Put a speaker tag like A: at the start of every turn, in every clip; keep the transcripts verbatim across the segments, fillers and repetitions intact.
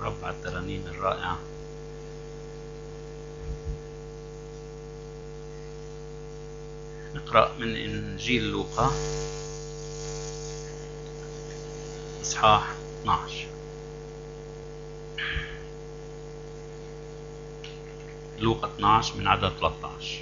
A: الرب على الترانيم الرائعة. نقرأ من إنجيل لوقا إصحاح اثنا عشر. لوقا اثنا عشر من عدد ثلاثة عشر.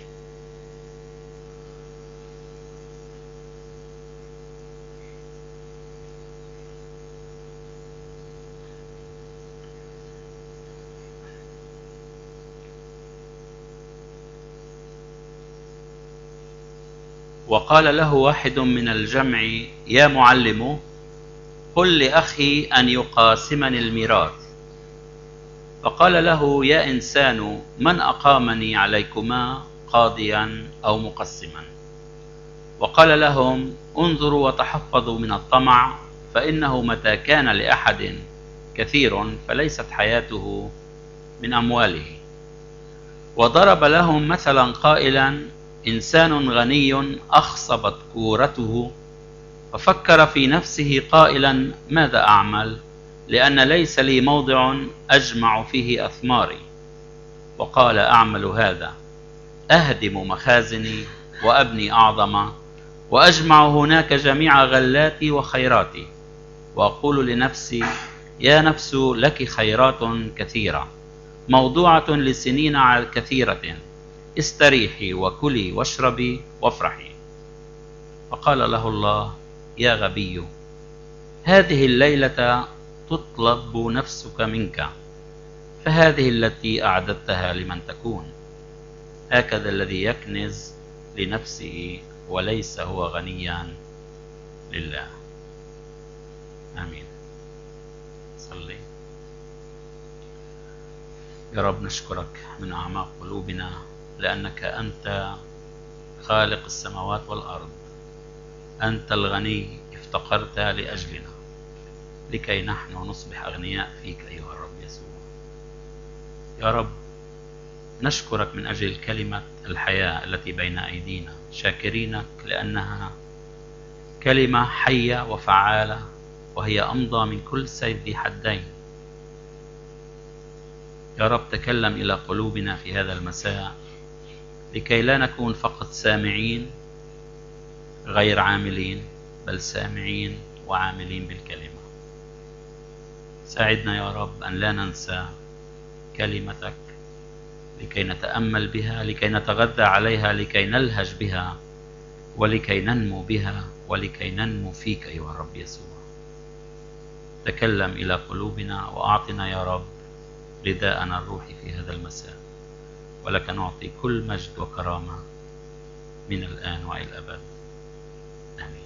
A: وقال له واحد من الجمع: يا معلم، قل لأخي أن يقاسمني الميراث. فقال له: يا إنسان، من أقامني عليكما قاضيا أو مقسما؟ وقال لهم: انظروا وتحفظوا من الطمع، فإنه متى كان لأحد كثير فليست حياته من أمواله. وضرب لهم مثلا قائلا: إنسان غني أخصبت كورته، ففكر في نفسه قائلا: ماذا أعمل؟ لأن ليس لي موضع أجمع فيه أثماري. وقال: أعمل هذا: أهدم مخازني وأبني أعظم، وأجمع هناك جميع غلاتي وخيراتي، وأقول لنفسي: يا نفس، لك خيرات كثيرة موضوعة لسنين كثيرة، استريحي وكلي واشربي وافرحي. فقال له الله: يا غبي، هذه الليلة تطلب نفسك منك، فهذه التي أعددتها لمن تكون. هكذا الذي يكنز لنفسه وليس هو غنيا لله. آمين. صلي. يا رب، نشكرك من أعماق قلوبنا لأنك أنت خالق السماوات والأرض. أنت الغني افتقرت لأجلنا لكي نحن نصبح أغنياء فيك أيها الرب يسوع. يا رب، نشكرك من أجل كلمة الحياة التي بين أيدينا، شاكرينك لأنها كلمة حية وفعالة، وهي أمضى من كل سيف ذي حدين. يا رب، تكلم إلى قلوبنا في هذا المساء لكي لا نكون فقط سامعين غير عاملين، بل سامعين وعاملين بالكلمة. ساعدنا يا رب أن لا ننسى كلمتك، لكي نتأمل بها، لكي نتغذى عليها، لكي نلهج بها، ولكي ننمو بها، ولكي ننمو فيك أيها الرب يسوع. تكلم إلى قلوبنا وأعطنا يا رب رداءنا الروحي في هذا المساء، ولك نعطي كل مجد وكرامة من الآن وإلى الأبد. آمين.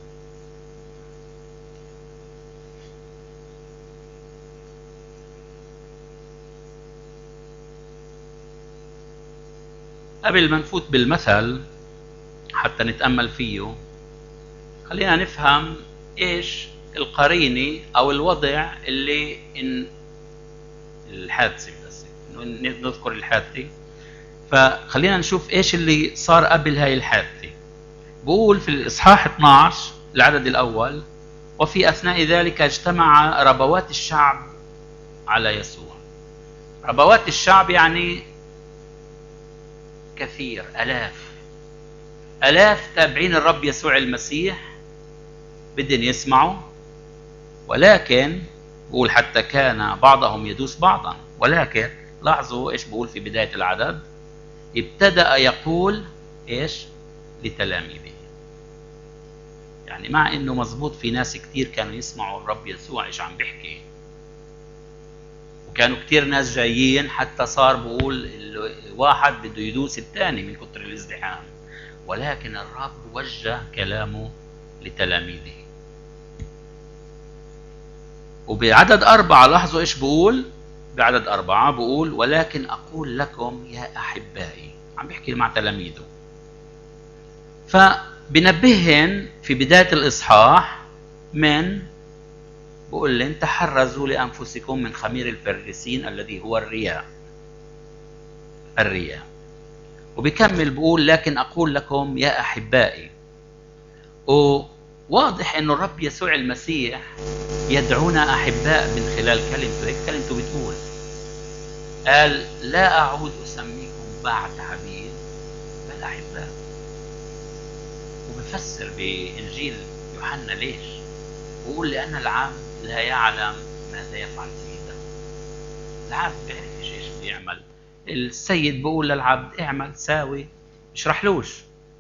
A: قبل ما نفوت بالمثل حتى نتأمل فيه، خلينا نفهم إيش القرينة أو الوضع اللي إن الحادثة، بس نذكر الحادثة. فخلينا نشوف إيش اللي صار قبل هاي الحادثة. بقول في الإصحاح اثنا عشر العدد الأول: وفي أثناء ذلك اجتمع ربوات الشعب على يسوع. ربوات الشعب يعني كثير، ألاف ألاف تابعين الرب يسوع المسيح بدهم يسمعوا، ولكن بقول حتى كان بعضهم يدوس بعضا. ولكن لاحظوا إيش بقول في بداية العدد: ابتدأ يقول إيش لتلاميذه. يعني مع إنه مزبوط في ناس كتير كانوا يسمعوا الرب يسوع إيش عم بيحكي، وكانوا كتير ناس جايين، حتى صار بقول واحد بده يدوس الثاني من كتر الازدحام، ولكن الرب وجه كلامه لتلاميذه. وبعدد أربعة لاحظوا إيش بقول. بعدد أربعة بقول: ولكن أقول لكم يا أحبائي. عم بيحكي مع تلاميذه، فبنبهن في بداية الإصحاح من بقول لهم: تحرزوا لأنفسكم من خمير الفريسين الذي هو الرياء. الرياء. وبكمل بقول: لكن أقول لكم يا أحبائي. واضح أنه الرب يسوع المسيح يدعونا أحباء من خلال كلمته. هيك كلمته بتقول، قال لا أعود أسميكم بعد عبيد بل أحباء. وبفسر بإنجيل يوحنا ليش؟ بقول لأن العبد لا يعلم ماذا يفعل سيده. العبد بيعرفش ايش بيعمل. السيد بقول للعبد اعمل ساوي، مش رحلوش.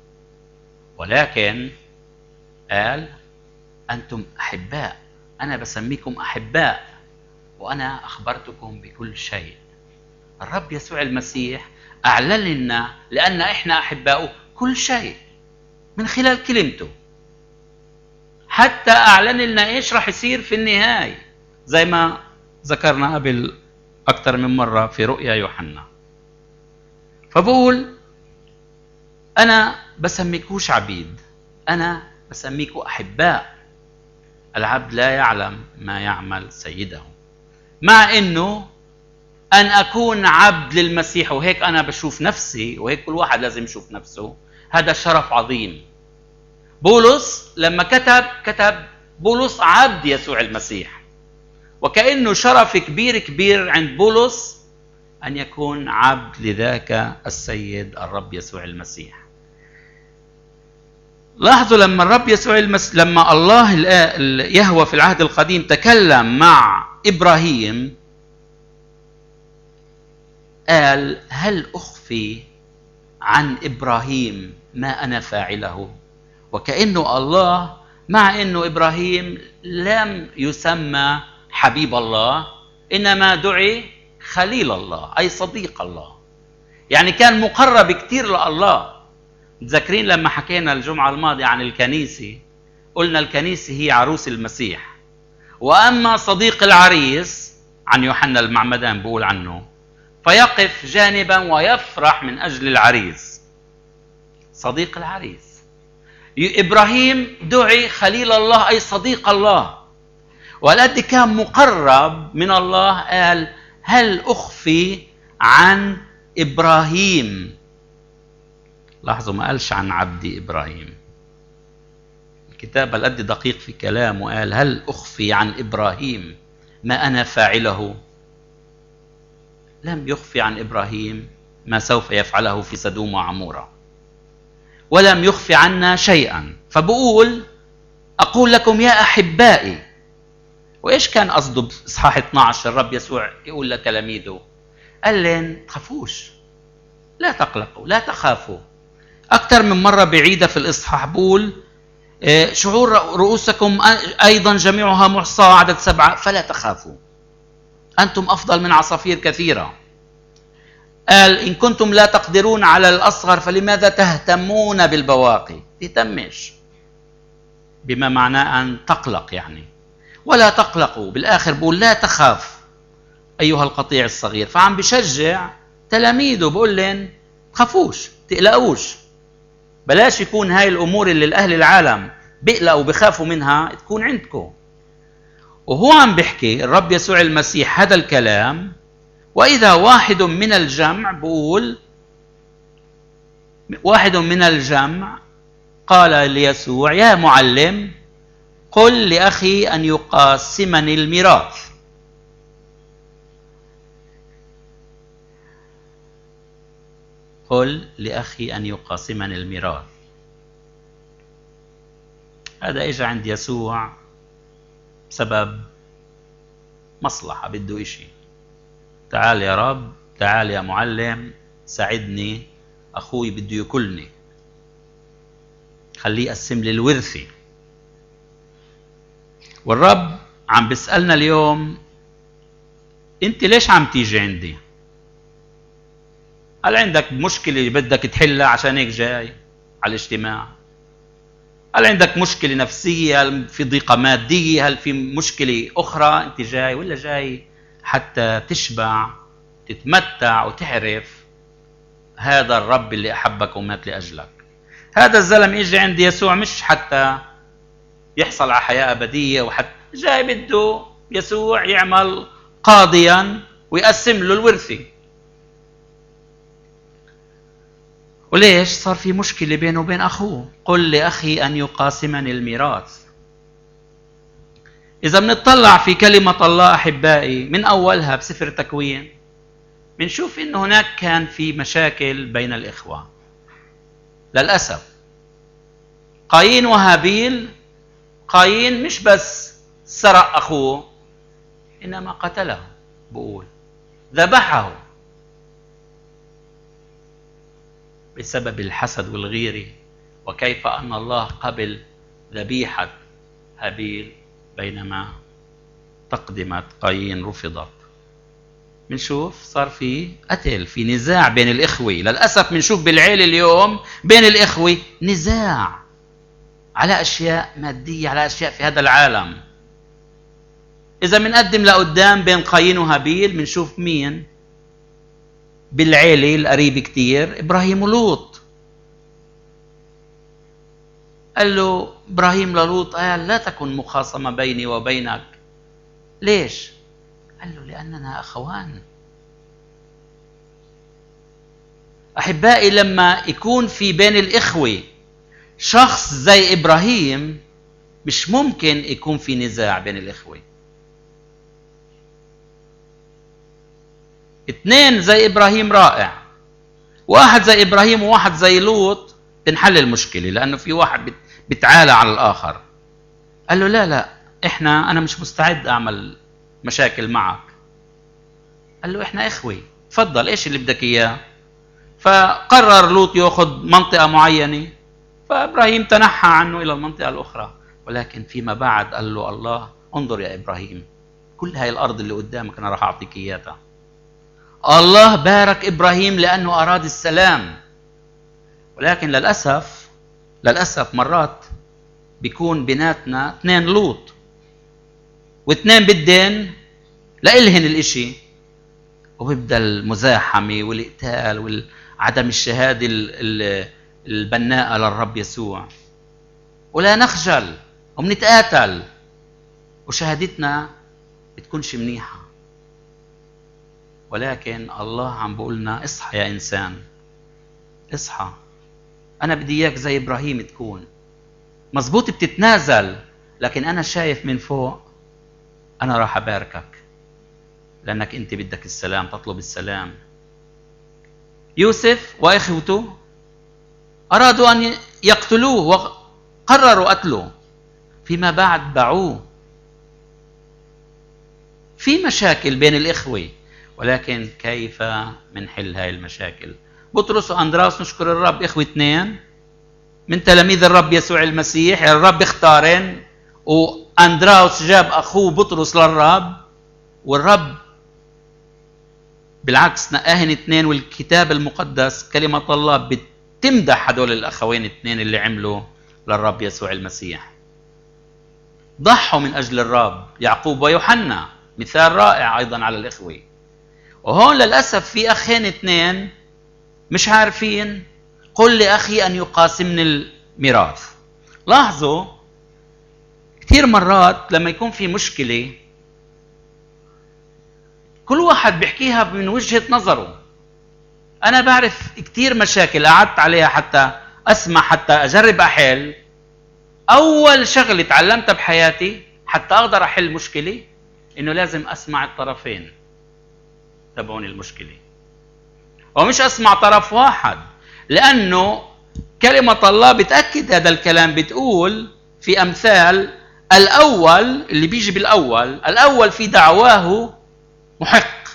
A: ولكن قال أنتم أحباء، أنا بسميكم أحباء وأنا أخبرتكم بكل شيء. الرب يسوع المسيح أعلن لنا لأن إحنا أحباؤه كل شيء من خلال كلمته، حتى أعلن لنا إيش راح يصير في النهاية زي ما ذكرنا قبل أكثر من مرة في رؤيا يوحنا. فبقول أنا بسميكوش عبيد، أنا بسميكوا أحباء. العبد لا يعلم ما يعمل سيده. مع إنه أن أكون عبد للمسيح، وهيك أنا بشوف نفسي، وهيك كل واحد لازم يشوف نفسه، هذا شرف عظيم. بولس لما كتب كتب بولس عبد يسوع المسيح، وكأنه شرف كبير كبير عند بولس أن يكون عبد لذاك السيد الرب يسوع المسيح. لاحظوا لما الرب يسوع المسيح، لما الله يهوه في العهد القديم تكلم مع إبراهيم، قال هل أخفي عن إبراهيم ما أنا فاعله؟ وكأنه الله، مع أنه إبراهيم لم يسمى حبيب الله، إنما دعي خليل الله أي صديق الله، يعني كان مقرب كتير لله. تذكرين لما حكينا الجمعة الماضية عن الكنيسة، قلنا الكنيسة هي عروس المسيح، وأما صديق العريس عن يوحنا المعمدان بقول عنه فيقف جانبا ويفرح من أجل العريس. صديق العريس إبراهيم دعي خليل الله أي صديق الله، والذي كان مقرب من الله. قال هل أخفي عن إبراهيم؟ لاحظوا ما قالش عن عبدي إبراهيم. الكتاب القد دقيق في كلامه، قال هل أخفي عن إبراهيم ما أنا فاعله؟ لم يخفي عن إبراهيم ما سوف يفعله في سدوم وعمورة، ولم يخفي عنا شيئا. فبقول أقول لكم يا أحبائي. وإيش كان قصده بإصحاح اثني عشر الرب يسوع يقول لتلاميذه؟ قال لهم تخافوش، لا تقلقوا، لا تخافوا. أكثر من مرة بعيدة في الإصحاح بقول شعور رؤوسكم أيضا جميعها محصاة، عدد سبعة، فلا تخافوا أنتم أفضل من عصافير كثيرة. قال إن كنتم لا تقدرون على الأصغر فلماذا تهتمون بالبواقي؟ تهتمش بما معناه أن تقلق يعني. ولا تقلقوا، بالآخر بقول لا تخاف أيها القطيع الصغير. فعم بشجع تلاميذه بقول لهم تخافوش، تقلقوش. بلاش يكون هاي الأمور اللي الأهل العالم بيقلقوا بخافوا منها تكون عندكم. وهو عم بيحكي الرب يسوع المسيح هذا الكلام، وإذا واحد من الجمع، بقول واحد من الجمع قال ليسوع يا معلم قل لأخي أن يقاسمني الميراث. قل لأخي أن يقاسمني الميراث. هذا إجا عند يسوع بسبب مصلحة، بده إشي. تعال يا رب، تعال يا معلم، ساعدني، أخوي بده يأكلني، خليه يقسم لي الورثة. والرب عم بيسألنا اليوم أنت ليش عم تيجي عندي؟ هل عندك مشكلة بدك تحلها عشان هيك جاي على الاجتماع؟ هل عندك مشكلة نفسية؟ هل في ضيقة مادية؟ هل في مشكلة أخرى أنت جاي؟ ولا جاي حتى تشبع، تتمتع وتعرف هذا الرب اللي أحبك ومات لأجلك؟ هذا الزلم يجي عند يسوع مش حتى يحصل على حياة أبدية، وحتى جاي بده يسوع يعمل قاضيا ويقسم له الورثة. وليش؟ صار في مشكلة بينه وبين أخوه. قل لأخي أن يقاسمني الميراث. إذا بنطلع في كلمة الله أحبائي من أولها بسفر تكوين، بنشوف إنه هناك كان في مشاكل بين الإخوة للأسف. قايين وهابيل، قايين مش بس سرق أخوه، إنما قتله، بقول ذبحه بسبب الحسد والغيرة. وكيف أن الله قبل ذبيحة هابيل بينما تقدمت قايين رفضت. بنشوف صار في قتل، في نزاع بين الإخوة. للأسف بنشوف بالعيلة اليوم بين الإخوة نزاع على أشياء مادية، على أشياء في هذا العالم. إذا بنقدم لقدام بين قايين وهابيل، بنشوف مين بالعيلة القريب كتير؟ إبراهيم ولوط. قال له إبراهيم للوط، قال لا تكن مخاصمة بيني وبينك. ليش؟ قال له لأننا أخوان. أحبائي، لما يكون في بين الإخوة شخص زي إبراهيم، مش ممكن يكون في نزاع بين الإخوة. اثنين زي إبراهيم رائع، واحد زي إبراهيم وواحد زي لوط، تنحل المشكلة، لأنه في واحد بتعالى على الآخر. قال له لا لا، إحنا أنا مش مستعد أعمل مشاكل معك. قال له إحنا إخوة، تفضل إيش اللي بدك إياه. فقرر لوط يأخذ منطقة معينة، فإبراهيم تنحى عنه إلى المنطقة الأخرى. ولكن فيما بعد قال له الله، انظر يا إبراهيم، كل هاي الأرض اللي قدامك أنا راح أعطيك إياها. الله بارك إبراهيم لأنه أراد السلام. ولكن للأسف للأسف مرات بيكون بيناتنا اثنين لوط، واثنين بدين لإلهن الإشي، وبيبدأ المزاحمة والإقتال وعدم الشهادة البناءة للرب يسوع. ولا نخجل وبنتقاتل، وشهادتنا بتكونش منيحة. ولكن الله عم بقولنا اصحى يا إنسان، اصحى. أنا بدي إياك زي إبراهيم تكون مزبوط، بتتنازل، لكن أنا شايف من فوق أنا راح أباركك، لأنك أنت بدك السلام، تطلب السلام. يوسف وإخوته أرادوا أن يقتلوه وقرروا قتله، فيما بعد باعوه. في مشاكل بين الإخوة، ولكن كيف منحل هاي المشاكل؟ بطرس وأندراوس نشكر الرب إخوة اثنين من تلاميذ الرب يسوع المسيح. يعني الرب اختارن، وأندراوس جاب أخوه بطرس للرب، والرب بالعكس نقاهن اثنين. والكتاب المقدس كلمة الله بتمدح هدول الأخوين اثنين اللي عملوا للرب يسوع المسيح، ضحوا من أجل الرب. يعقوب ويوحنا مثال رائع أيضا على الإخوة. وهون للأسف في أخين اثنين مش عارفين قل لأخي أن يقاسمني الميراث. لاحظوا كثير مرات لما يكون في مشكلة كل واحد بيحكيها من وجهة نظره. أنا بعرف كثير مشاكل قعدت عليها حتى أسمع، حتى أجرب أحل. أول شغلة تعلمتها بحياتي حتى أقدر أحل مشكلة إنه لازم أسمع الطرفين تبعون المشكلة، ومش أسمع طرف واحد، لأنه كلمة الله بتأكد هذا الكلام. بتقول في أمثال الأول اللي بيجي بالأول، الأول في دعواه محق.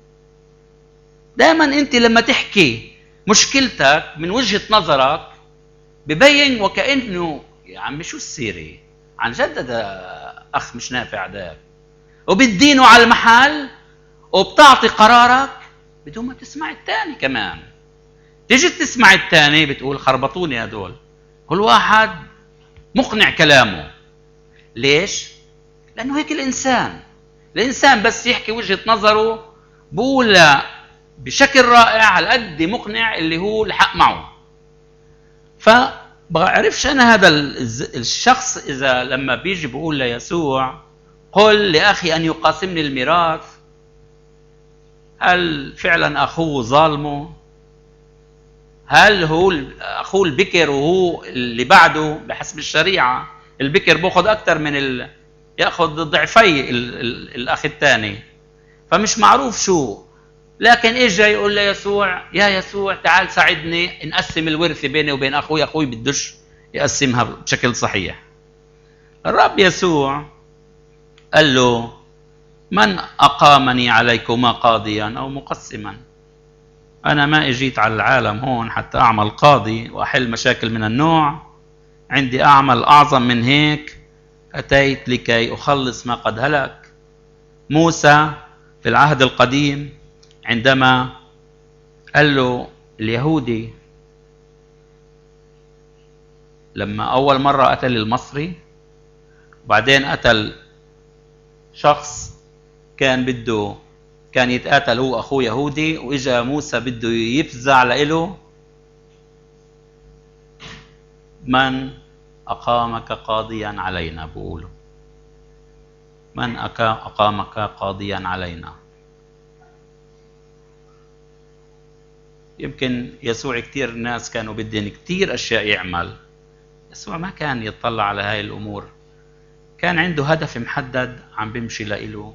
A: دائما أنت لما تحكي مشكلتك من وجهة نظرك ببين وكأنه يا عمي شو السيرة، عن جد هذا أخ مش نافع داك، وبتدينه على المحل وبتعطي قرارك بدون ما تسمع الثاني كمان. تيجي تسمع الثاني بتقول خربطوني هدول، كل واحد مقنع كلامه. ليش؟ لأنه هيك الإنسان الإنسان بس يحكي وجهة نظره بقول بشكل رائع على قد مقنع اللي هو الحق معه. فبعرفش أنا هذا الشخص إذا لما بيجي بقول ليسوع قل لأخي أن يقاسمني الميراث، هل فعلا أخوه ظالمه؟ هل هو أخوه البكر وهو اللي بعده بحسب الشريعة البكر بأخذ أكثر من ال... يأخذ ضعفي ال... ال... الأخ الثاني، فمش معروف شو. لكن إيش جاي يقول ليسوع يا يسوع تعال ساعدني نقسم الورثة بيني وبين أخوي، أخوي بدوش يقسمها بشكل صحيح. الرب يسوع قال له من أقامني عليكما قاضيا أو مقسما؟ أنا ما إجيت على العالم هون حتى أعمل قاضي وأحل مشاكل من النوع، عندي أعمل أعظم من هيك، أتيت لكي أخلص ما قد هلك. موسى في العهد القديم عندما قال له اليهودي لما أول مرة قتل المصري وبعدين قتل شخص كان بده كان يتقاتل هو أخوه يهودي، وإجا موسى بده يفزع له، من أقامك قاضيا علينا؟ بقوله من أقامك قاضيا علينا؟ يمكن يسوع كتير ناس كانوا بدهم كتير أشياء يعمل، يسوع ما كان يطلع على هاي الأمور، كان عنده هدف محدد عم بيمشي لإله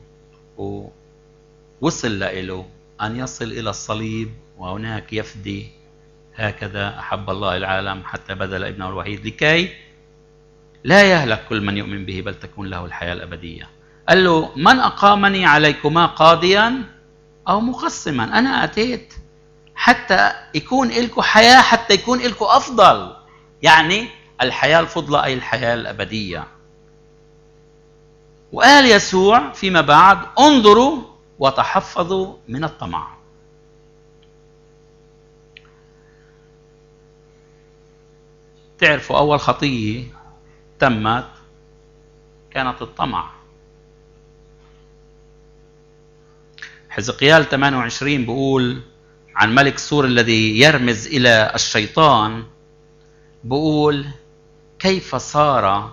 A: ووصل لإله أن يصل إلى الصليب وهناك يفدي. هكذا أحب الله العالم حتى بذل ابنه الوحيد لكي لا يهلك كل من يؤمن به بل تكون له الحياة الأبدية. قال له من أقامني عليكما قاضيا أو مقسما؟ أنا أتيت حتى يكون لكم حياة، حتى يكون لكم أفضل، يعني الحياة الفضلى أي الحياة الأبدية. وقال يسوع فيما بعد انظروا وتحفظوا من الطمع. تعرفوا أول خطية تمت كانت الطمع. حزقيال ثمانية وعشرين بقول عن ملك سور الذي يرمز إلى الشيطان، بقول كيف صار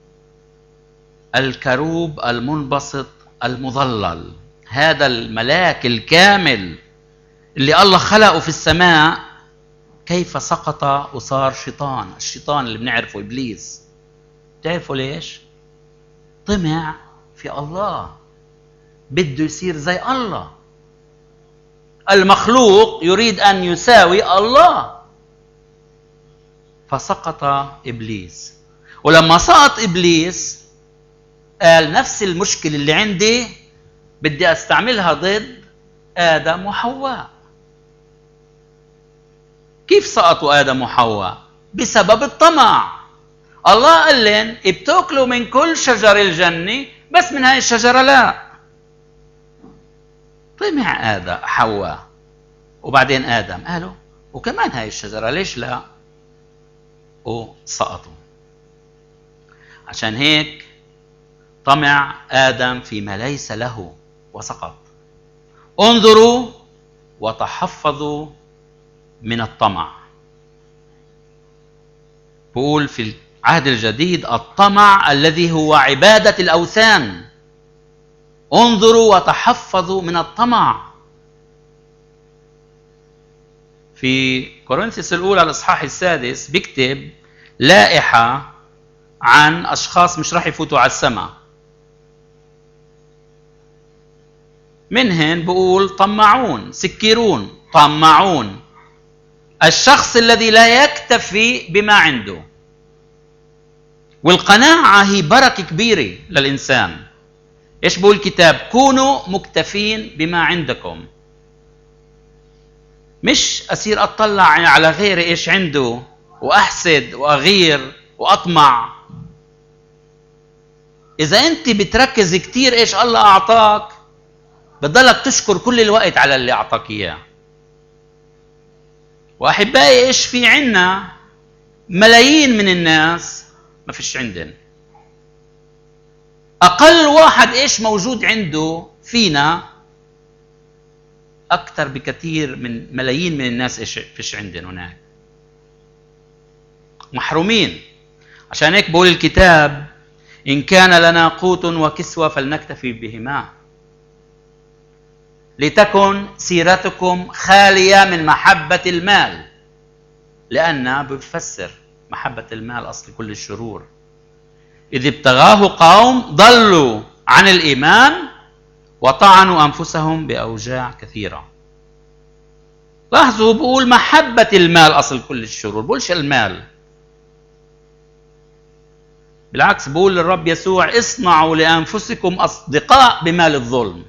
A: الكروب المنبسط المظلل، هذا الملاك الكامل اللي الله خلقه في السماء، كيف سقط وصار شيطان. الشيطان اللي بنعرفه إبليس، تعرفوا ليش؟ طمع في الله، بده يصير زي الله. المخلوق يريد أن يساوي الله، فسقط إبليس. ولما سقط إبليس قال نفس المشكلة اللي عندي بدي أستعملها ضد آدم وحواء. كيف سقطوا آدم وحواء؟ بسبب الطمع. الله قال لهم بتاكلوا من كل شجر الجنة بس من هاي الشجرة لا. طمع آدم حواء وبعدين آدم قالوا وكمان هاي الشجرة ليش لا، وسقطوا. عشان هيك طمع آدم فيما ليس له وسقط. انظروا وتحفظوا من الطمع. بقول في العهد الجديد الطمع الذي هو عبادة الأوثان. انظروا وتحفظوا من الطمع. في كورنثوس الأولى الإصحاح السادس بيكتب لائحة عن أشخاص مش راح يفوتوا على السماء. منهن بقول طمعون، سكرون، طمعون. الشخص الذي لا يكتفي بما عنده. والقناعة هي بركة كبيرة للإنسان. إيش بقول الكتاب؟ كونوا مكتفين بما عندكم. مش أصير أطلع على غيري إيش عنده وأحسد وأغير وأطمع. إذا أنت بتركز كتير إيش الله أعطاك بتضلك تشكر كل الوقت على اللي أعطاك إياه. وأحبائي إيش في عنا ملايين من الناس ما فيش عندن. أقل واحد إيش موجود عنده فينا أكثر بكثير من ملايين من الناس إيش فيش عندن هناك. محرومين. عشان هيك بقول الكتاب إن كان لنا قوت وكسوة فلنكتفي بهما، لتكن سيرتكم خالية من محبة المال. لأنها بتفسر محبة المال أصل كل الشرور. إذ ابتغاه قوم ضلوا عن الإيمان وطعنوا أنفسهم بأوجاع كثيرة. لاحظوا بقول محبة المال أصل كل الشرور، بقولش المال. بالعكس بقول للرب يسوع اصنعوا لأنفسكم أصدقاء بمال الظلم.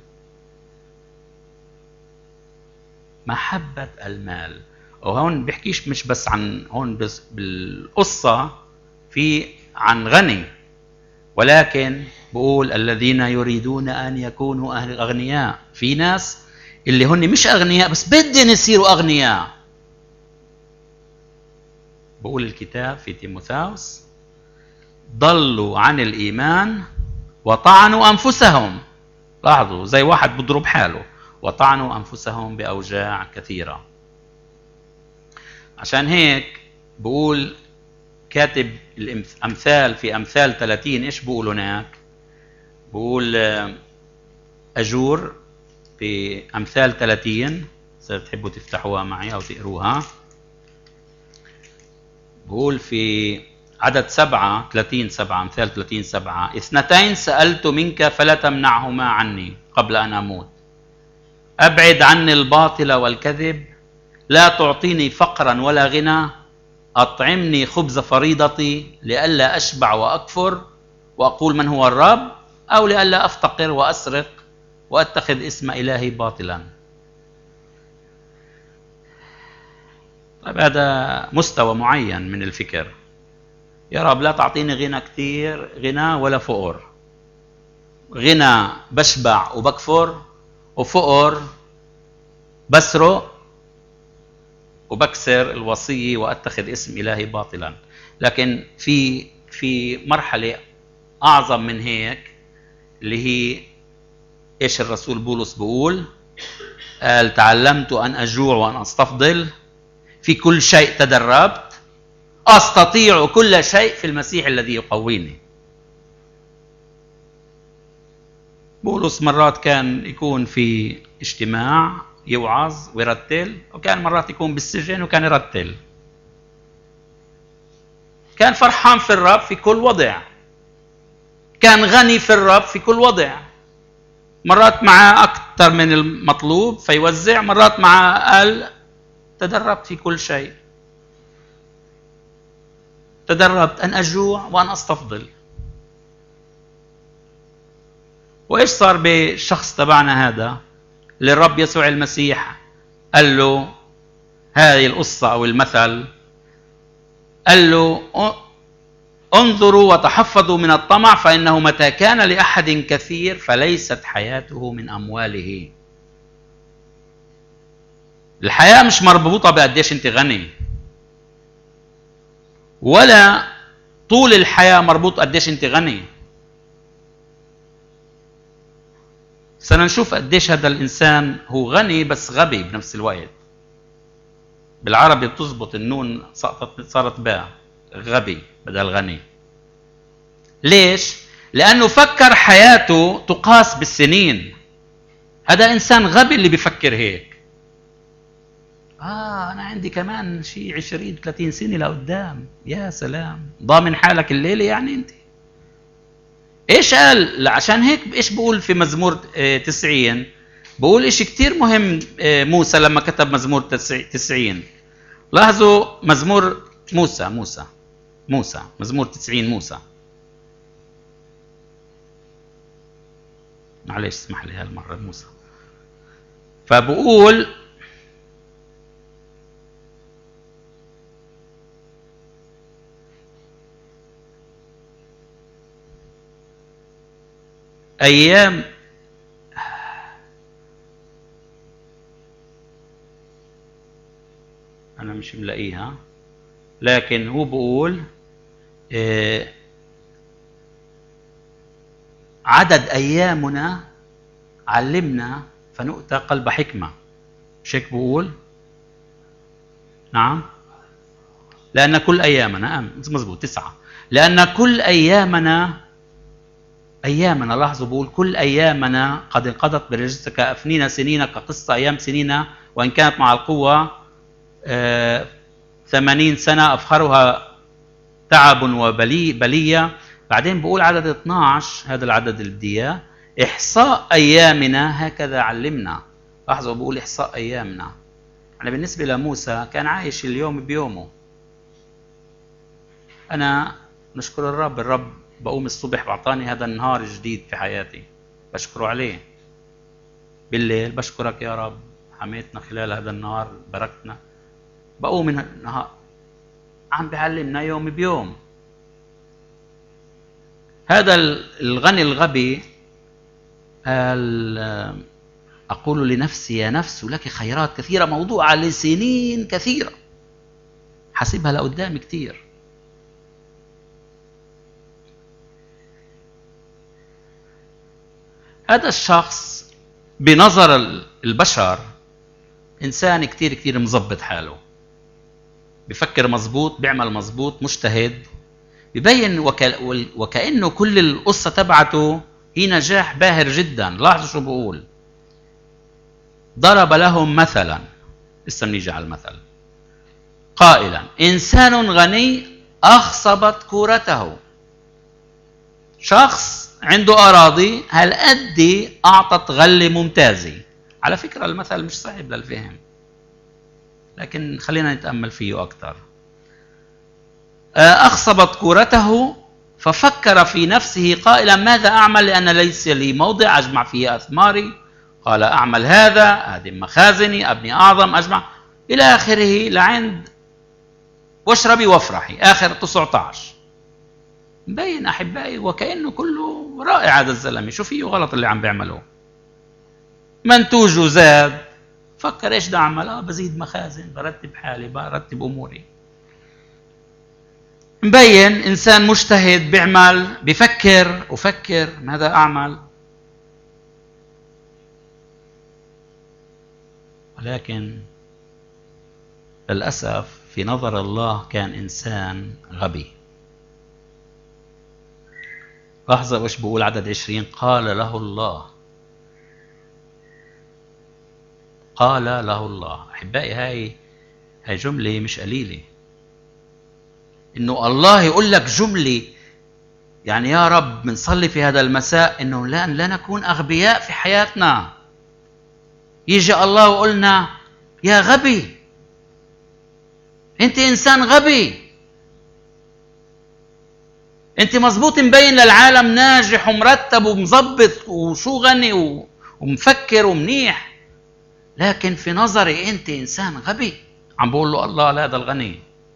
A: محبة المال. وهون بيحكيش مش بس عن هون بس بالقصة في عن غني، ولكن بقول الذين يريدون أن يكونوا أغنياء. في ناس اللي هن مش أغنياء بس بدهم يصيروا أغنياء. بقول الكتاب في تيموثاوس ضلوا عن الإيمان وطعنوا أنفسهم. لاحظوا زي واحد بضرب حاله. وطعنوا أنفسهم بأوجاع كثيرة. عشان هيك بقول كاتب الأمثال في أمثال ثلاثين إيش بقول هناك؟ بقول أجور في أمثال ثلاثين، إذا تحبوا تفتحوها معي أو تقروها. بقول في عدد سبعة ثلاثين سبعة أمثال ثلاثين سبعة اثنتين سألت منك فلا تمنعهما عني قبل أن أموت. أبعد عني الباطل والكذب، لا تعطيني فقرا ولا غنى، أطعمني خبز فريضتي لئلا أشبع وأكفر وأقول من هو الرب، أو لئلا أفتقر وأسرق وأتخذ اسم إلهي باطلا. طيب هذا مستوى معين من الفكر. يا رب لا تعطيني غنى كثير، غنى ولا فقر. غنى بشبع وبكفر، وفقر بسرق وبكسر الوصية وأتخذ اسم إلهي باطلا. لكن في في مرحلة أعظم من هيك اللي هي إيش الرسول بولس بيقول؟ قال تعلمت أن أجوع وأن أستفضل، في كل شيء تدربت، أستطيع كل شيء في المسيح الذي يقويني. بولس مرات كان يكون في اجتماع يوعظ ويرتل، وكان مرات يكون بالسجن وكان يرتل. كان فرحان في الرب في كل وضع، كان غني في الرب في كل وضع. مرات معه أكثر من المطلوب فيوزع، مرات معه قال تدربت في كل شيء، تدربت أن أجوع وأن أستفضل. وإيش صار بالشخص تبعنا هذا اللي الرب يسوع المسيح قال له هذه القصة أو المثل؟ قال له انظروا وتحفظوا من الطمع، فإنه متى كان لأحد كثير فليست حياته من أمواله. الحياة مش مربوطة بقديش أنت غني، ولا طول الحياة مربوط قديش أنت غني. سنشوف قديش هذا الإنسان هو غني بس غبي بنفس الوقت. بالعربي بتزبط النون صارت باء، غبي بدل غني. ليش؟ لأنه فكر حياته تقاس بالسنين. هذا إنسان غبي اللي بيفكر هيك. آه أنا عندي كمان شيء عشرين ثلاثين سنة لقدام، يا سلام، ضامن حالك الليلة يعني أنت؟ إيش قال؟ عشان هيك إيش بقول في مزمور تسعين؟ بقول إشي كتير مهم موسى لما كتب مزمور تسعين. لاحظوا مزمور موسى موسى موسى مزمور تسعين موسى. معلش اسمح لي هالمرة موسى. فبقول أيام أنا مش ملاقيها، لكن هو بقول آه عدد أيامنا علمنا فنؤتى قلب حكمة. مش هيك بقول؟ نعم، لأن كل أيامنا مزبوط تسعة، لأن كل أيامنا أيامنا لاحظوا بقول كل أيامنا قد انقضت برجسك كأفنين سنين كقصة أيام سنين، وإن كانت مع القوة ثمانين سنة أفخرها تعب وبلي بلية. بعدين بقول عدد اثناشر، هذا العدد اللي بدي اياه، إحصاء أيامنا هكذا علمنا. لاحظوا بقول إحصاء أيامنا. يعني بالنسبة لموسى كان عايش اليوم بيومه. أنا نشكر الرب، الرب بقوم الصبح بعطاني هذا النهار جديد في حياتي، بشكره عليه. بالليل بشكرك يا رب، حميتنا خلال هذا النهار، باركتنا. بقوم من النهار عم بيعلمنا يوم بيوم. هذا الغني الغبي قال أقول لنفسي يا نفس لك خيرات كثيرة موضوعة لسنين كثيرة، حسبها لقدام كتير. هذا الشخص بنظر البشر إنسان كتير كتير مزبط حاله، بفكر مزبوط، بيعمل مزبوط، مجتهد، بيبين وكأنه كل القصة تبعته هي نجاح باهر جدا. لاحظوا شو بقول: ضرب لهم مثلا، لسه بنيجي على المثل، قائلا إنسان غني أخصبت كورته. شخص عنده أراضي هالقد أعطت غلة ممتازة. على فكرة المثل مش صعب للفهم، لكن خلينا نتأمل فيه أكثر. أخصبت كورته ففكر في نفسه قائلا ماذا أعمل لأن ليس لي موضع أجمع فيه أثماري. قال أعمل هذا، أهدم مخازني، أبني أعظم، أجمع إلى آخره لعند واشربي وافرحي. آخر تسعة عشر. مبين أحبائي وكأنه كله رائع. هذا الزلمة شو فيه غلط اللي عم بيعمله؟ منتوجه زاد، فكر إيش بدي أعمل؟ آه بزيد مخازن، برتب حالي، برتب أموري. مبين إنسان مجتهد، بيعمل، بيفكر وفكر ماذا أعمل. ولكن للأسف في نظر الله كان إنسان غبي. لحظة وش بقول عدد عشرين: قال له الله، قال له الله. أحبائي هاي هاي جملة مش قليلة، إنه الله يقول لك جملة. يعني يا رب بنصلي في هذا المساء إنه لا لا نكون أغبياء في حياتنا. يجي الله وقلنا يا غبي، أنت إنسان غبي، أنت مزبوط مبين للعالم ناجح ومرتب ومزبط وشو غني ومفكر ومنيح، لكن في نظري أنت إنسان غبي. عم بقول له الله لهذا الغني.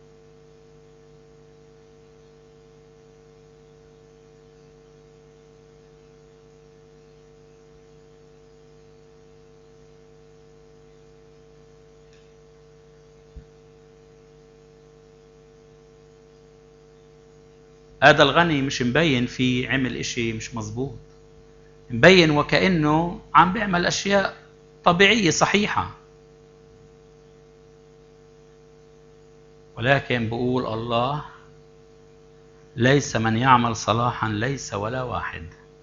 A: هذا الغني مش مبين فيه عمل إشي مش مزبوط، مبين وكأنه عم بيعمل أشياء طبيعية صحيحة. ولكن بقول الله ليس من يعمل صلاحا ليس ولا واحد.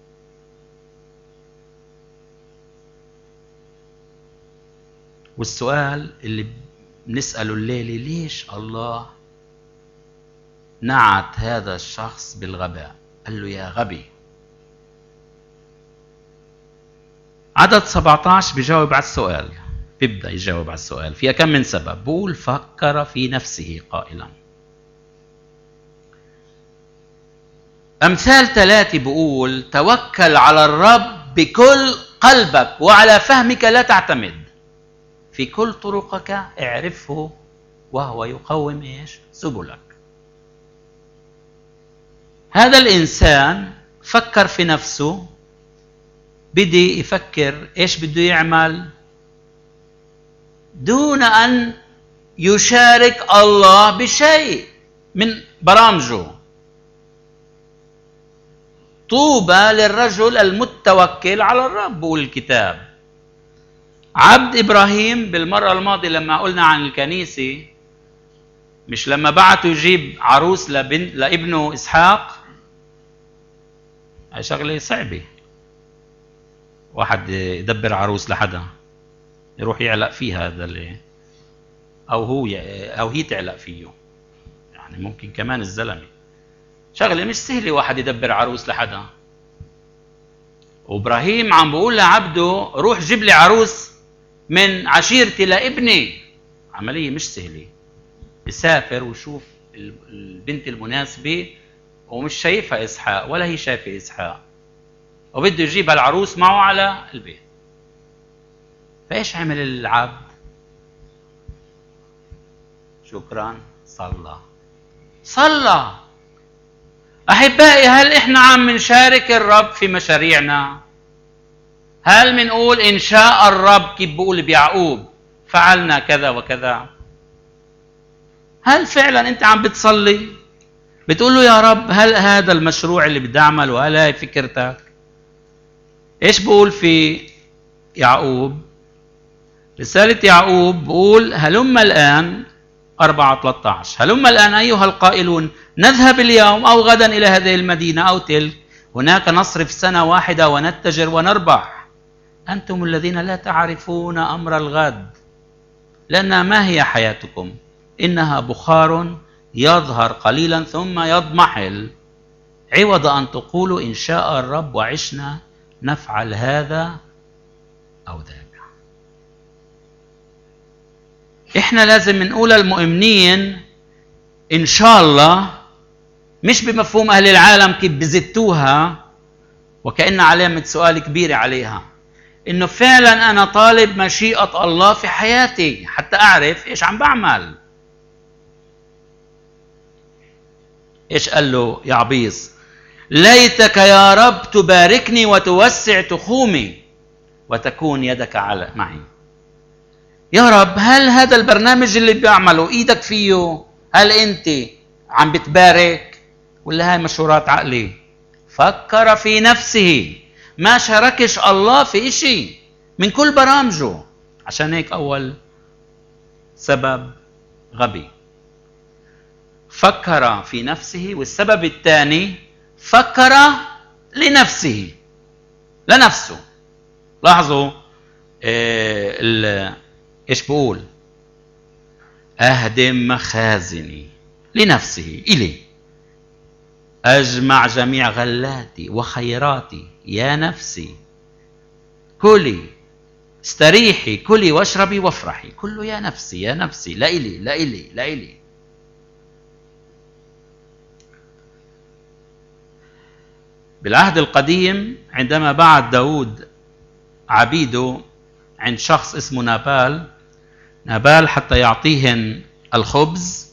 A: والسؤال اللي بنسأله الليلة: ليش الله نعت هذا الشخص بالغباء؟ قال له يا غبي. عدد سبعة عشر بيجاوب على السؤال، بيبدأ يجاوب على السؤال فيها كم من سبب. بقول فكر في نفسه قائلا. أمثال ثلاثة بقول توكل على الرب بكل قلبك وعلى فهمك لا تعتمد، في كل طرقك اعرفه وهو يقوم إيش؟ سبلك. هذا الإنسان فكر في نفسه، بدي يفكر إيش بده يعمل دون أن يشارك الله بشيء من برامجه. طوبى للرجل المتوكل على الرب، بقول الكتاب. عبد إبراهيم بالمرة الماضية لما قلنا عن الكنيسة، مش لما بعته يجيب عروس لبن لابنه إسحاق؟ هاي شغلة صعبة، واحد يدبر عروس لحدا يروح يعلق فيها. هذا اللي أو هو أو هي تعلق فيه. يعني ممكن كمان الزلمة شغلة مش سهلة واحد يدبر عروس لحدا. وإبراهيم عم بقول لعبده روح جيب لي عروس من عشيرتي لابني. عملية مش سهلة. يسافر ويشوف البنت المناسبة ومش شايفها إسحاق ولا هي شايفة إسحاق، وبده يجيب العروس معه على البيت. فإيش عمل العبد؟ شكرا، صلى. صلى. أحبائي، هل إحنا عم نشارك الرب في مشاريعنا؟ هل منقول إن شاء الرب كيف بقول بيعقوب فعلنا كذا وكذا؟ هل فعلا أنت عم بتصلي؟ بتقول له يا رب هل هذا المشروع اللي بدي أعمله هل هاي فكرتك؟ إيش بقول في يعقوب؟ رسالة يعقوب بقول هلم الآن أربعة ثلاثة عشر هلم الآن أيها القائلون نذهب اليوم أو غدا إلى هذه المدينة أو تلك، هناك نصرف سنة واحدة ونتجر ونربح. أنتم الذين لا تعرفون أمر الغد، لأن ما هي حياتكم؟ إنها بخار يظهر قليلا ثم يضمحل، عوض أن تقولوا إن شاء الرب وعشنا نفعل هذا أو ذاك. إحنا لازم نقول المؤمنين إن شاء الله، مش بمفهوم أهل العالم كيف بزتوها وكأن علامة سؤال كبيرة عليها، إنه فعلا أنا طالب مشيئة الله في حياتي حتى أعرف إيش عم بعمل. إيش قال له يعبيس؟ ليتك يا رب تباركني وتوسع تخومي وتكون يدك على معي. يا رب هل هذا البرنامج اللي بعمله إيدك فيه؟ هل أنت عم بتبارك ولا هاي مشورات عقلي؟ فكر في نفسه، ما شاركش الله في إشي من كل برامجه. عشان هيك أول سبب غبي، فكر في نفسه. والسبب الثاني فكر لنفسه، لنفسه. لاحظوا إيه إيش بقول؟ أهدم مخازني لنفسه إلي، أجمع جميع غلاتي وخيراتي يا نفسي، كلي استريحي كلي واشربي وافرحي، كله يا نفسي يا نفسي، لا إلي لا إلي لا إلي. بالعهد القديم عندما بعت داود عبيده عند شخص اسمه نابال نابال حتى يعطيهن الخبز،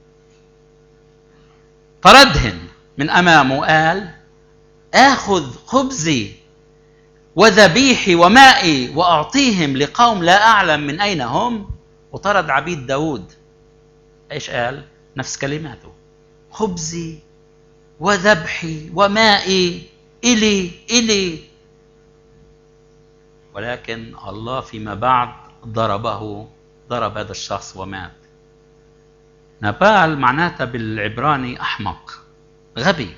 A: طردهن من أمامه، قال آخذ خبزي وذبيحي ومائي وأعطيهم لقوم لا أعلم من أين هم. وطرد عبيد داود. إيش قال؟ نفس كلماته، خبزي وذبحي ومائي إلي إلي. ولكن الله فيما بعد ضربه، ضرب هذا الشخص ومات. نابال معناتها بالعبراني أحمق، غبي.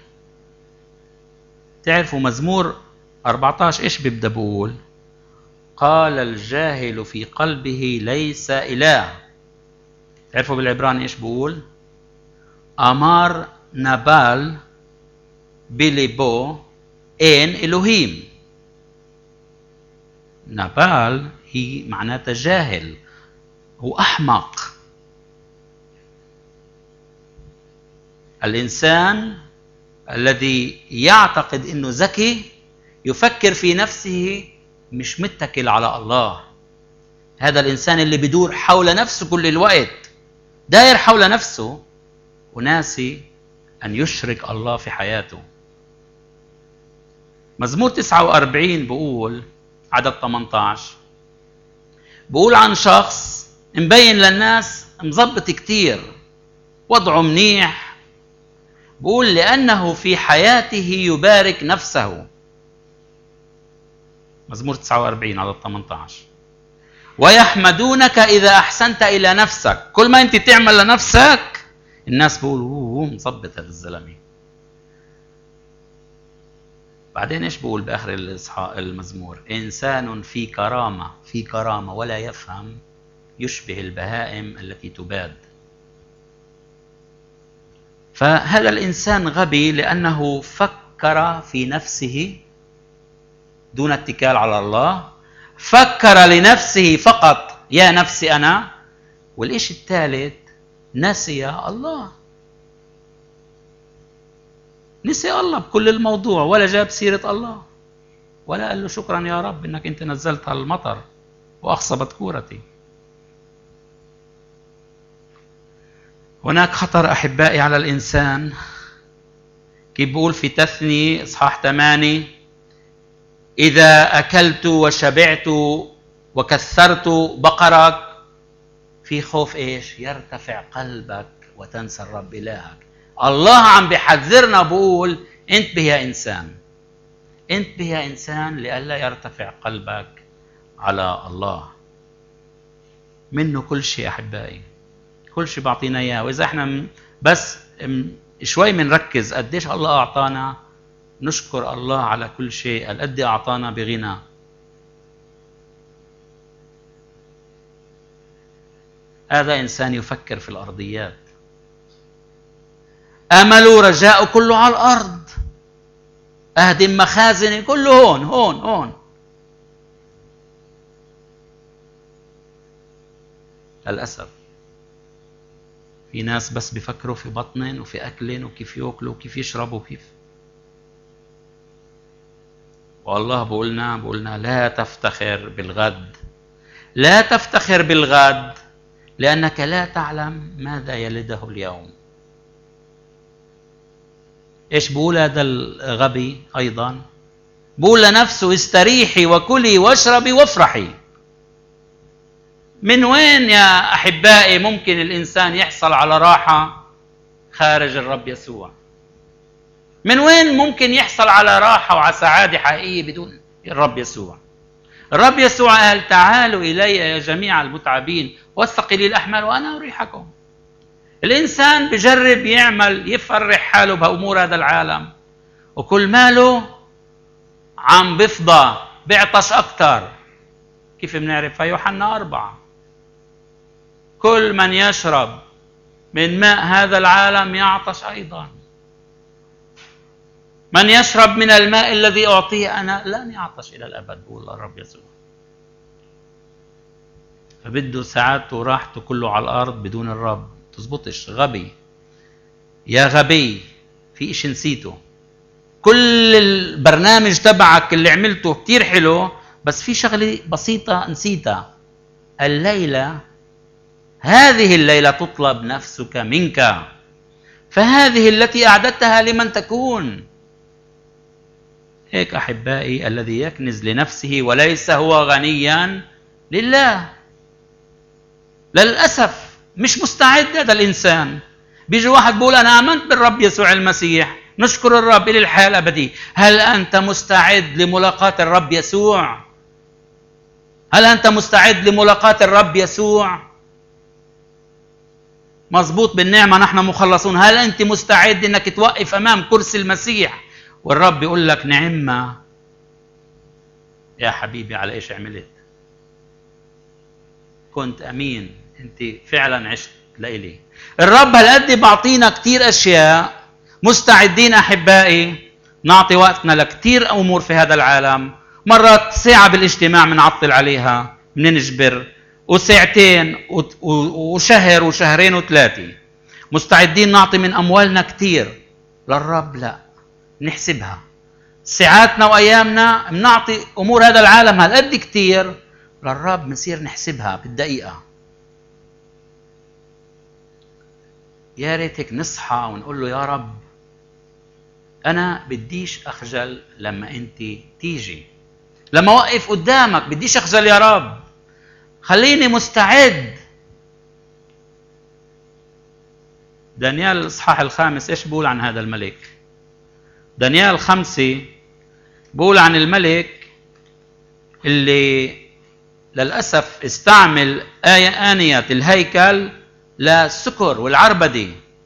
A: تعرفوا مزمور أربعة عشر إيش بيبدأ بقول؟ قال الجاهل في قلبه ليس إله. تعرفوا بالعبراني إيش بقول؟ أمار نابال بليبو إن إلهيم. نابال هي معناتها جاهل، هو أحمق. الإنسان الذي يعتقد أنه ذكي يفكر في نفسه، مش متكل على الله. هذا الإنسان اللي بدور حول نفسه كل الوقت، داير حول نفسه وناسي أن يشرك الله في حياته. مزمور تسعة وأربعين بقول عدد ثمانية عشر، بقول عن شخص مبين للناس مزبط كتير، وضعه منيح. بقول لأنه في حياته يبارك نفسه. مزمور تسعة وأربعين عدد ثمانية عشر، ويحمدونك إذا أحسنت إلى نفسك. كل ما أنت تعمل لنفسك الناس بيقولوا هو مزبط هذا الزلمة. بعدين إيش بقول بآخر المزمور؟ إنسان في كرامة، في كرامة ولا يفهم يشبه البهائم التي تباد. فهذا الإنسان غبي لأنه فكر في نفسه دون اتكال على الله، فكر لنفسه فقط، يا نفسي أنا. والإشي الثالث نسي الله، نسي الله بكل الموضوع، ولا جاب سيرة الله، ولا قال له شكرا يا رب إنك أنت نزلت على المطر وأخصبت كورتي. هناك خطر أحبائي على الإنسان، كيف بقول في تثني إصحاح ثمانية: إذا أكلت وشبعت وكثرت بقرك، في خوف إيش؟ يرتفع قلبك وتنسى الرب إلهك. الله عم بيحذرنا، بقول انتبه يا إنسان، انتبه يا إنسان لئلا يرتفع قلبك على الله. منه كل شيء أحبائي، كل شيء بعطينا إياه. وإذا إحنا بس شوي منركز قديش الله أعطانا، نشكر الله على كل شيء، قد أعطانا بغنى. هذا إنسان يفكر في الأرضيات. أمل ورجاء كله على الأرض، أهدم مخازني كله هون هون هون. للأسف في ناس بس بيفكروا في بطنهم وفي أكلهم وكيف يأكلوا وكيف يشربوا وكيف. والله بقولنا بقولنا لا تفتخر بالغد، لا تفتخر بالغد، لأنك لا تعلم ماذا يلده اليوم. إيش بقول هذا الغبي أيضا؟ بقول لنفسه استريحي وكلي واشربي وافرحي. من وين يا أحبائي ممكن الإنسان يحصل على راحة خارج الرب يسوع؟ من وين ممكن يحصل على راحة وعلى سعادة حقيقية بدون الرب يسوع؟ الرب يسوع قال تعالوا إلي يا جميع المتعبين والثقيلي الأحمال وأنا أريحكم. الإنسان بجرب يعمل يفرح حاله بأمور هذا العالم، وكل ماله عم بفضى، بيعطش أكتر. كيف بنعرفها؟ يوحنا أربعة: كل من يشرب من ماء هذا العالم يعطش أيضا، من يشرب من الماء الذي أعطيه أنا لن يعطش إلى الأبد، بقول الرب يسوع. فبده سعادته وراحته كله على الأرض بدون الرب. تزبطش. غبي يا غبي، في إشي نسيته. كل البرنامج تبعك اللي عملته كتير حلو، بس في شغلة بسيطة نسيتها. الليلة، هذه الليلة تطلب نفسك منك، فهذه التي أعددتها لمن تكون. هيك أحبائي الذي يكنز لنفسه وليس هو غنيا لله. للأسف مش مستعد هذا الإنسان. بيجي واحد بيقول أنا آمنت بالرب يسوع المسيح، نشكر الرب إلى الحياة الأبدية. هل أنت مستعد لملاقاة الرب يسوع؟ هل أنت مستعد لملاقاة الرب يسوع؟ مظبوط، بالنعمة نحن مخلصون. هل أنت مستعد أنك توقف أمام كرسي المسيح والرب يقول لك نعمة يا حبيبي على إيش عملت؟ كنت أمين، أنت فعلا عشت لإلي. الرب هالقد بعطينا كتير أشياء. مستعدين أحبائي نعطي وقتنا لكتير أمور في هذا العالم. مرات ساعة بالاجتماع منعطل عليها، مننجبر، وساعتين وشهر وشهرين وثلاثة. مستعدين نعطي من أموالنا كتير. للرب لا، نحسبها. ساعاتنا وأيامنا منعطي أمور هذا العالم هالقد كتير، للرب منصير نحسبها بالدقيقة. يا ريتك نصحى ونقول له يا رب أنا بديش أخجل لما أنت تيجي، لما وقف قدامك بديش أخجل يا رب، خليني مستعد. دانيال الإصحاح الخامس إيش بقول عن هذا الملك؟ دانيال الخمسة بقول عن الملك اللي للأسف استعمل آنية الهيكل للسكر والعربدة،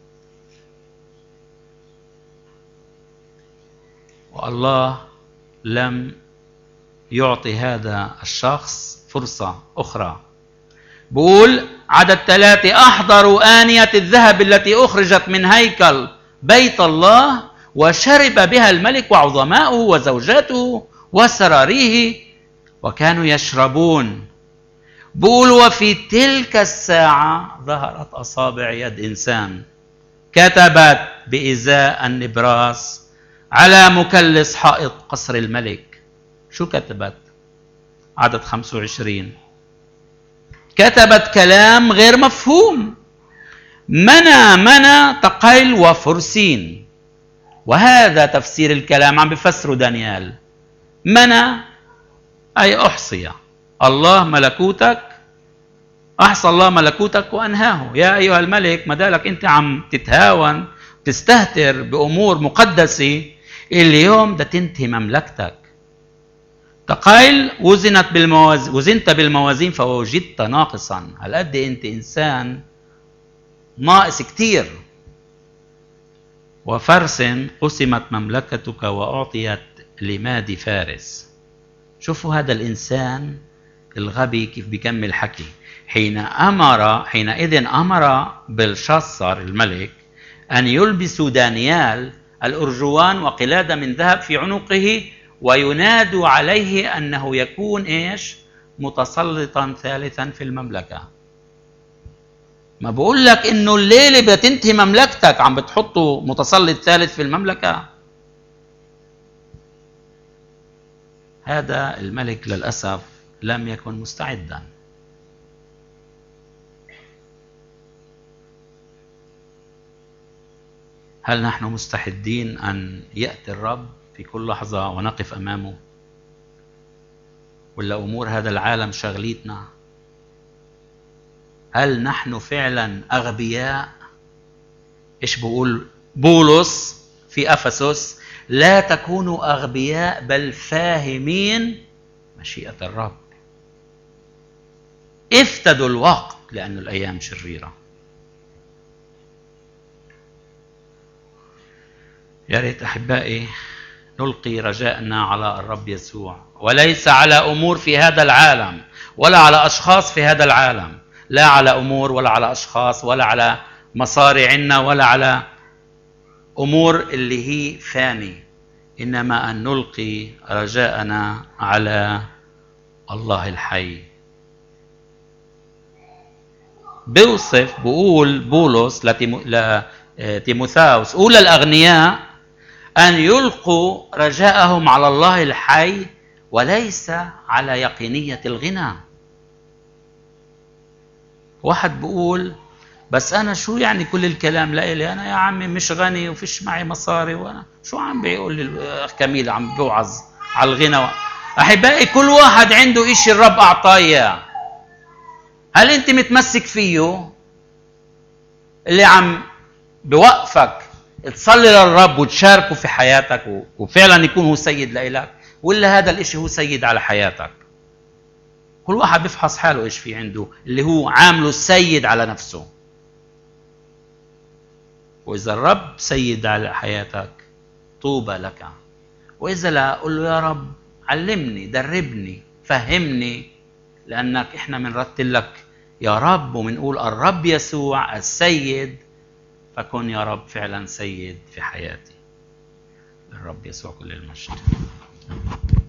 A: والله لم يعطي هذا الشخص فرصة أخرى. بقول عدد ثلاثة: أحضروا آنية الذهب التي أخرجت من هيكل بيت الله وشرب بها الملك وعظماؤه وزوجاته وسراريه وكانوا يشربون. بقول وفي تلك الساعة ظهرت أصابع يد إنسان كتبت بإزاء النبراس على مكلس حائط قصر الملك. شو كتبت؟ عدد خمسة وعشرين: كتبت كلام غير مفهوم: منى منى تقيل وفرسين. وهذا تفسير الكلام عم بفسره دانيال. منى أي أحصي الله ملكوتك، أحصى الله ملكوتك وأنهاه. يا أيها الملك، ما دالك أنت عم تتهاون تستهتر بأمور مقدسة، اليوم ده تنتهي مملكتك. تقيل وزنت بالموازين، وزنت بالموازين فوجدت ناقصا. هالقد أنت إنسان ناقص كتير. وفرس قسمت مملكتك وأعطيت لمادي فارس. شوفوا هذا الإنسان الغبي كيف بيكمل حكي. حين أمر حينئذ أمر بلشاصر الملك أن يلبسوا دانيال الأرجوان وقلادة من ذهب في عنقه وينادوا عليه أنه يكون إيش؟ متسلطا ثالثا في المملكة. ما بقول لك إنه الليلة بدها تنتهي مملكتك عم بتحطوا متسلط ثالث في المملكة؟ هذا الملك للأسف لم يكن مستعدا. هل نحن مستعدين أن يأتي الرب في كل لحظة ونقف أمامه؟ ولا أمور هذا العالم شغليتنا؟ هل نحن فعلا أغبياء؟ إيش بقول بولس في أفسس؟ لا تكونوا أغبياء بل فاهمين مشيئة الرب. افتدوا الوقت لأن الأيام شريرة. يا ريت أحبائي نلقي رجاءنا على الرب يسوع وليس على أمور في هذا العالم ولا على أشخاص في هذا العالم. لا على أمور ولا على أشخاص ولا على مصارعنا ولا على أمور اللي هي فاني، إنما أن نلقي رجاءنا على الله الحي. بيوصف بقول بولس لتيموثاوس: أولى الأغنياء أن يلقوا رجاءهم على الله الحي وليس على يقينية الغنى. واحد بقول بس أنا شو يعني كل الكلام لإلي؟ أنا يا عمي مش غني وفيش معي مصاري، وأنا شو عم بيقول لي كميل عم بوعظ على الغنى. أحبائي كل واحد عنده إشي الرب أعطاه إياه. هل أنت متمسك فيه اللي عم بوقفك تصلي للرب وتشاركه في حياتك وفعلا يكون هو سيد لإلك، ولا هذا الإشي هو سيد على حياتك؟ كل واحد بيفحص حاله إيش في عنده اللي هو عامله السيد على نفسه. وإذا الرب سيد على حياتك طوبى لك، وإذا لا قل له يا رب علمني، دربني، فهمني، لأنك إحنا منرتل لك يا رب ومنقول الرب يسوع السيد، فكن يا رب فعلا سيد في حياتي. الرب يسوع كل المجد.